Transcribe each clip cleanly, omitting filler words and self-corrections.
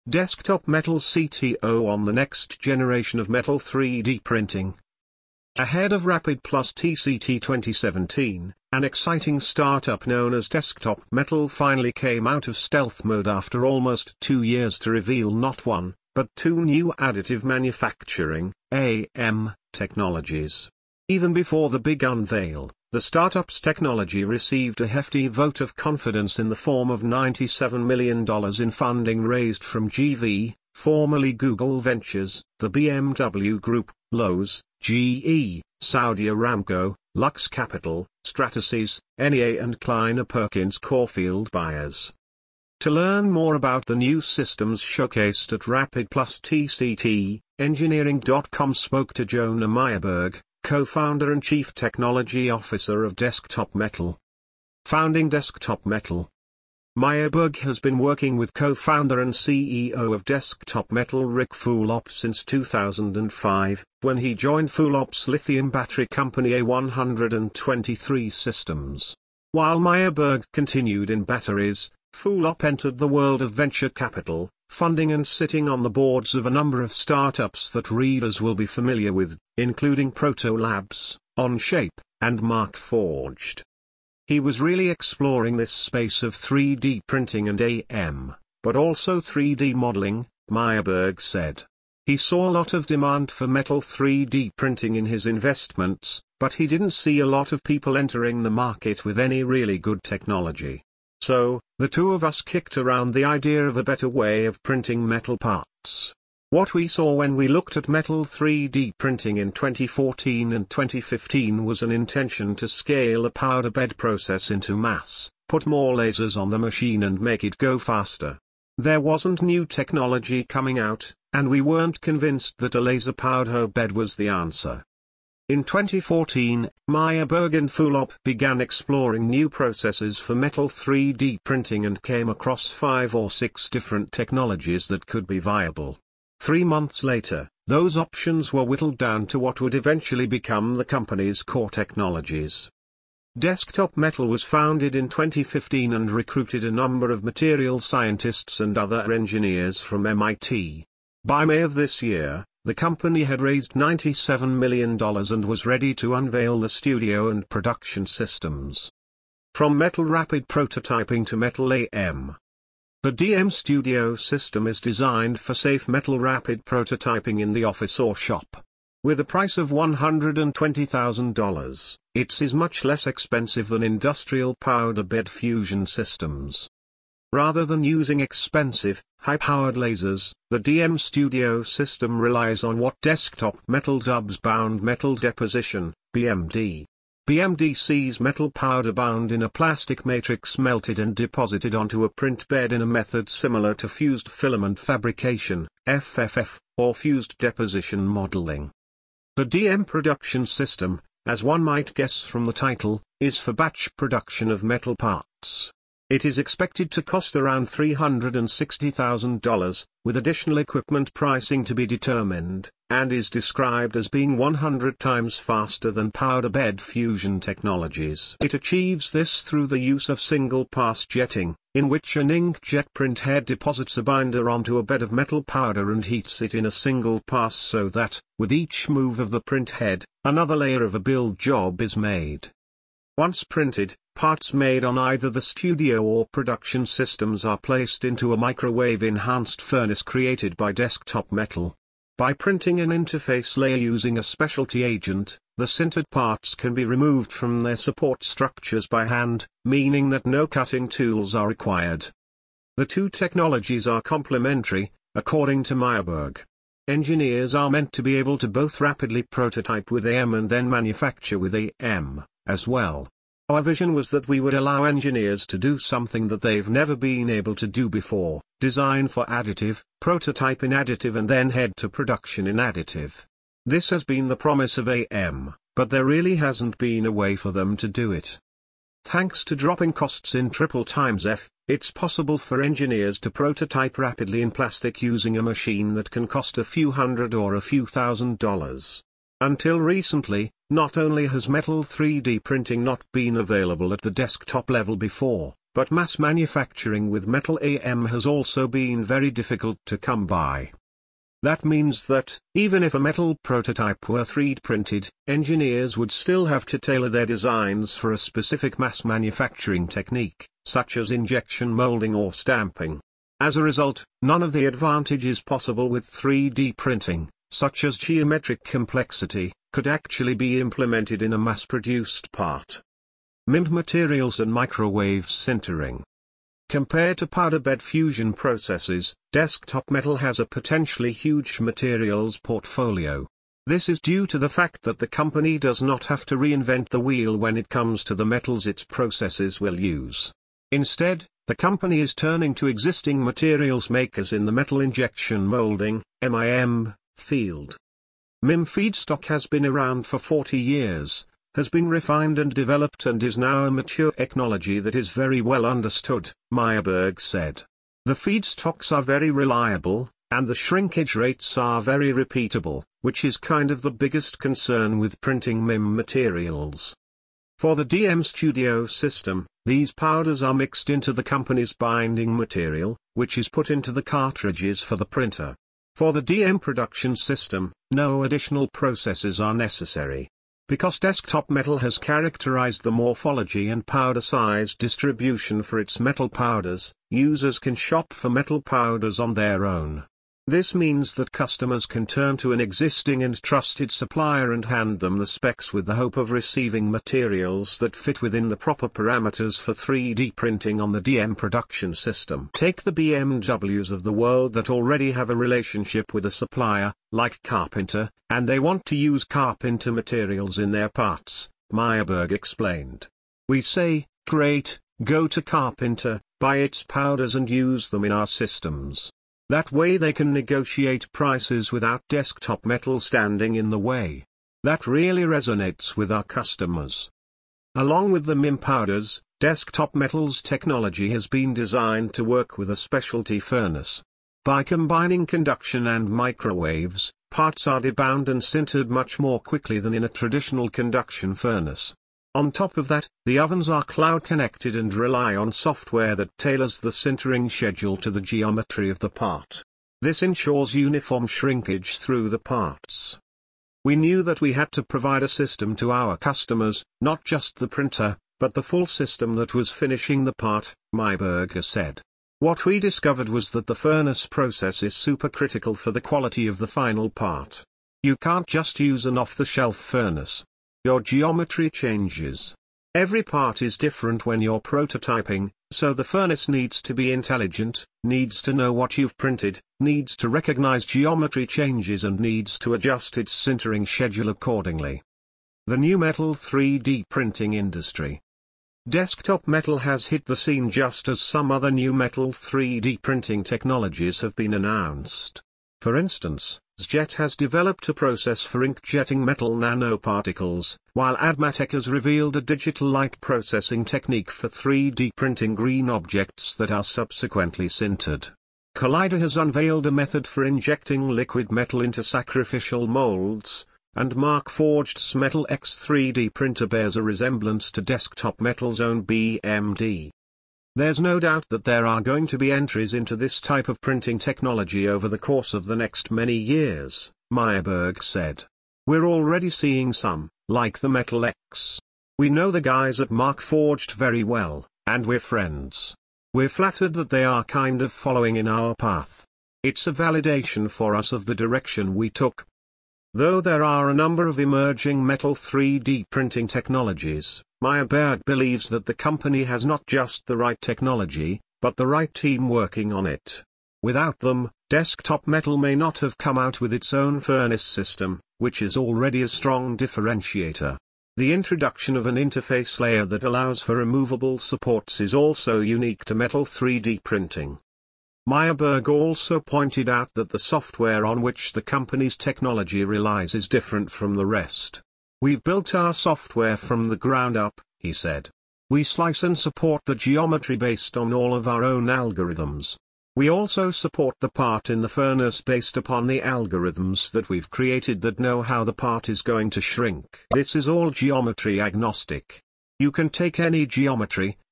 Desktop Metal CTO on the next generation of metal 3D printing. Ahead of Rapid Plus TCT 2017, an exciting startup known as Desktop Metal finally came out of stealth mode after almost 2 years to reveal not one, but 2 new additive manufacturing (AM) technologies. Even before the big unveil, the startup's technology received a hefty vote of confidence in the form of $97 million in funding raised from GV, formerly Google Ventures, the BMW Group, Lowe's, GE, Saudi Aramco, Lux Capital, Stratasys, NEA and Kleiner Perkins Caulfield buyers. To learn more about the new systems showcased at Rapid Plus TCT, Engineering.com spoke to Jonah Meyerberg, co-founder and chief technology officer of Desktop Metal. Founding Desktop Metal. Meyerberg has been working with co-founder and CEO of Desktop Metal Rick Fulop since 2005, when he joined Fulop's lithium battery company A123 Systems. While Meyerberg continued in batteries, Fulop entered the world of venture capital, funding and sitting on the boards of a number of startups that readers will be familiar with, including Proto Labs, Onshape, and Markforged. He was really exploring this space of 3D printing and AM, but also 3D modeling, Meyerberg said. He saw a lot of demand for metal 3D printing in his investments, but he didn't see a lot of people entering the market with any really good technology. So, the two of us kicked around the idea of a better way of printing metal parts. What we saw when we looked at metal 3D printing in 2014 and 2015 was an intention to scale the powder bed process into mass, put more lasers on the machine and make it go faster. There wasn't new technology coming out, and we weren't convinced that a laser powder bed was the answer. In 2014, Meyerberg and Fulop began exploring new processes for metal 3D printing and came across 5 or 6 different technologies that could be viable. 3 months later, those options were whittled down to what would eventually become the company's core technologies. Desktop Metal was founded in 2015 and recruited a number of material scientists and other engineers from MIT. By May of this year, the company had raised $97 million and was ready to unveil the studio and production systems. From metal rapid prototyping to metal AM. The DM Studio system is designed for safe metal rapid prototyping in the office or shop. With a price of $120,000, it is much less expensive than industrial powder bed fusion systems. Rather than using expensive, high-powered lasers, the DM Studio system relies on what Desktop Metal dubs bound metal deposition, BMD. BMD sees metal powder bound in a plastic matrix melted and deposited onto a print bed in a method similar to fused filament fabrication, FFF, or fused deposition modeling. The DM production system, as one might guess from the title, is for batch production of metal parts. It is expected to cost around $360,000, with additional equipment pricing to be determined, and is described as being 100 times faster than powder bed fusion technologies. It achieves this through the use of single-pass jetting, in which an inkjet print head deposits a binder onto a bed of metal powder and heats it in a single pass so that, with each move of the print head, another layer of a build job is made. Once printed, parts made on either the studio or production systems are placed into a microwave-enhanced furnace created by Desktop Metal. By printing an interface layer using a specialty agent, the sintered parts can be removed from their support structures by hand, meaning that no cutting tools are required. The two technologies are complementary, according to Meyerberg. Engineers are meant to be able to both rapidly prototype with AM and then manufacture with AM, as well. Our vision was that we would allow engineers to do something that they've never been able to do before, design for additive, prototype in additive and then head to production in additive. This has been the promise of AM, but there really hasn't been a way for them to do it. Thanks to dropping costs in triple times F, it's possible for engineers to prototype rapidly in plastic using a machine that can cost a few hundred or a few $1,000s. Until recently, not only has metal 3D printing not been available at the desktop level before, but mass manufacturing with metal AM has also been very difficult to come by. That means that, even if a metal prototype were 3D printed, engineers would still have to tailor their designs for a specific mass manufacturing technique, such as injection molding or stamping. As a result, none of the advantages possible with 3D printing, such as geometric complexity, could actually be implemented in a mass-produced part. MIM materials and microwave sintering. Compared to powder bed fusion processes, Desktop Metal has a potentially huge materials portfolio. This is due to the fact that the company does not have to reinvent the wheel when it comes to the metals its processes will use. Instead, the company is turning to existing materials makers in the metal injection molding (MIM) field. MIM feedstock has been around for 40 years, has been refined and developed and is now a mature technology that is very well understood, Meyerberg said. The feedstocks are very reliable, and the shrinkage rates are very repeatable, which is kind of the biggest concern with printing MIM materials. For the DM Studio system, these powders are mixed into the company's binding material, which is put into the cartridges for the printer. For the DM production system, no additional processes are necessary. Because Desktop Metal has characterized the morphology and powder size distribution for its metal powders, users can shop for metal powders on their own. This means that customers can turn to an existing and trusted supplier and hand them the specs with the hope of receiving materials that fit within the proper parameters for 3D printing on the DM production system. Take the BMWs of the world that already have a relationship with a supplier, like Carpenter, and they want to use Carpenter materials in their parts, Meyerberg explained. We say, great, go to Carpenter, buy its powders and use them in our systems. That way they can negotiate prices without Desktop Metal standing in the way. That really resonates with our customers. Along with the MIM powders, Desktop Metal's technology has been designed to work with a specialty furnace. By combining conduction and microwaves, parts are debound and sintered much more quickly than in a traditional conduction furnace. On top of that, the ovens are cloud-connected and rely on software that tailors the sintering schedule to the geometry of the part. This ensures uniform shrinkage through the parts. We knew that we had to provide a system to our customers, not just the printer, but the full system that was finishing the part, Meyerberg said. What we discovered was that the furnace process is super critical for the quality of the final part. You can't just use an off-the-shelf furnace. Your geometry changes. Every part is different when you're prototyping, so the furnace needs to be intelligent, needs to know what you've printed, needs to recognize geometry changes and needs to adjust its sintering schedule accordingly. The new metal 3D printing industry. Desktop Metal has hit the scene just as some other new metal 3D printing technologies have been announced. For instance, SJet has developed a process for inkjetting metal nanoparticles, while Admatec has revealed a digital light processing technique for 3D printing green objects that are subsequently sintered. Collider has unveiled a method for injecting liquid metal into sacrificial molds, and Markforged's Metal X 3D printer bears a resemblance to Desktop Metal's own BMD. There's no doubt that there are going to be entries into this type of printing technology over the course of the next many years, Meyerberg said. We're already seeing some, like the Metal X. We know the guys at Markforged very well, and we're friends. We're flattered that they are kind of following in our path. It's a validation for us of the direction we took. Though there are a number of emerging metal 3D printing technologies, Meyerberg believes that the company has not just the right technology, but the right team working on it. Without them, Desktop Metal may not have come out with its own furnace system, which is already a strong differentiator. The introduction of an interface layer that allows for removable supports is also unique to metal 3D printing. Meyerberg also pointed out that the software on which the company's technology relies is different from the rest. We've built our software from the ground up, he said. We slice and support the geometry based on all of our own algorithms. We also support the part in the furnace based upon the algorithms that we've created that know how the part is going to shrink. This is all geometry agnostic. You can take any geometry,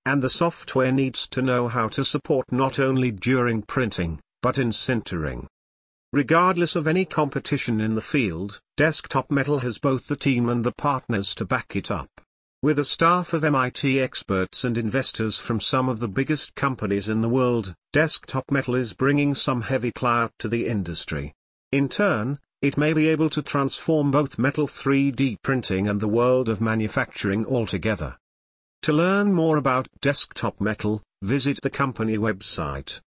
And the software needs to know how to support not only during printing, but in sintering. Regardless of any competition in the field, Desktop Metal has both the team and the partners to back it up. With a staff of MIT experts and investors from some of the biggest companies in the world, Desktop Metal is bringing some heavy clout to the industry. In turn, it may be able to transform both metal 3D printing and the world of manufacturing altogether. To learn more about Desktop Metal, visit the company website.